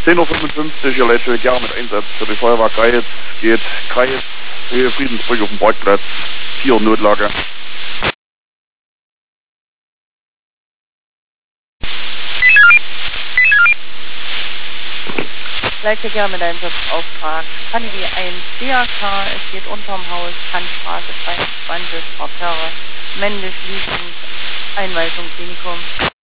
10:55 Uhr, ihr Leute, gerne mit Einsatz für die Feuerwehr Kreis. Geht Kreis, Höhe Friedensbrück auf dem Parkplatz, 4 Notlage. Leite gerne mit Einsatzauftrag. Kategorie 1 DAK, es geht unterm Haus, Kantstraße 23, Parterre, männlich liegend, Einweisung Klinikum.